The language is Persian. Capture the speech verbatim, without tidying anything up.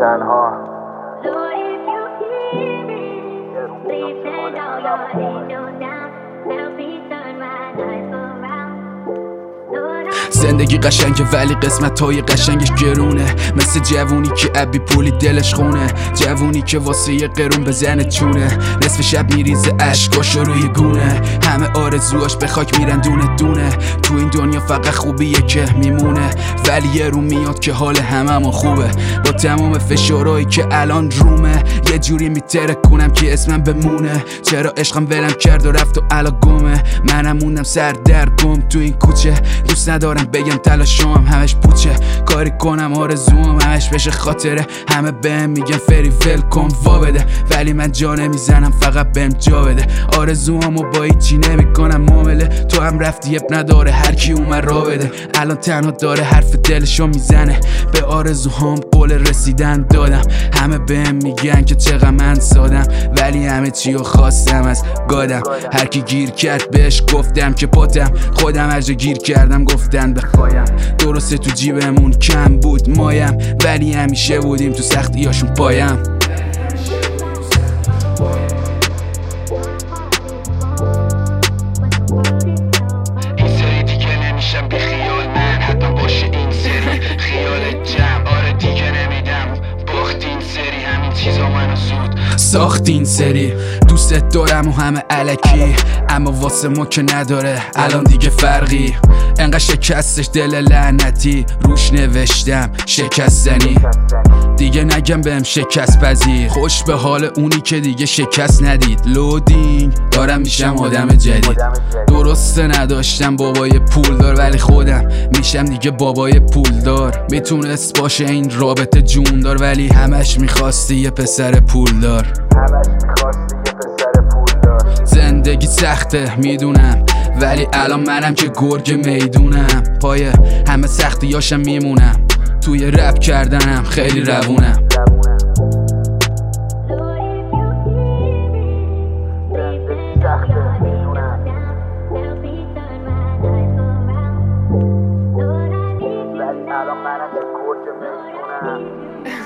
تنها زندگی قشنگه ولی قسمت های قشنگش گرونه، مثل جوونی که ابی پولی دلش خونه، جوونی که واسه یه قرون بزنه چونه، نصف شب میریزه اشکاشو روی گونه، همه آرزوهاش به خاک میرن دونه دونه، تو این دنیا فقط خوبیه که میمونه، ولی یه رو میاد که حال هممون خوبه، با تمام فشارهایی که الان رومه، یه جوری میتره کنم که اسمم بمونه، چرا عشقم ولم کرد و رفت و الان گمه، منم موندم سر در گم تو این کوچه، دوست ندارم بگم تلاشم همش پوچه، کاری کنم آرزوم همش بشه خاطره، همه بهم میگن فری ول کن وا بده، ولی من جا نمیزنم فقط بهم جا بده، آرزوامو با هیچی نمیکنم معامله، تو هم رفتی اب نداره هر کی اومد را بده، الان تنها داره حرف دلشو میزنه، به آرزوهام قول رسیدن دادم، همه بهم میگن که چقدر من سادم، ولی همه چیو خواستم از گادم، هر کی گیر کرد بهش گفتم که پاتم، خودم هر جا گیر کردم گفتن بخوایم، درسته تو جیبمون کم بود مایم، ولی همیشه بودیم تو سختیاشون پایم. این سری دیگه نمیشم بی خیال من، حتی باشه این سری خیال جمع، آره دیگه نمیدم باخت این سری، همین چیزا منو زود ساخت این سری، دوستت دارم و همه علکی، اما واسه ما که نداره الان دیگه فرقی، انقدر شکستش دل لعنتی روش نوشتم شکستنی، دیگه نگم بهم شکست پذیر، خوش به حال اونی که دیگه شکست ندید، لودینگ دارم میشم آدم جدید، درسته نداشتم بابای پولدار، ولی خودم میشم دیگه بابای پولدار، میتونست باشه این رابطه جوندار، ولی همش میخواستی یه پسر پولدار، زندگی سخته میدونم، ولی الان منم که گرگ میدونم، پای همه سختیاشم میمونم، توی رپ کردنم خیلی روونم. ولی الان منم که گرگ میدونم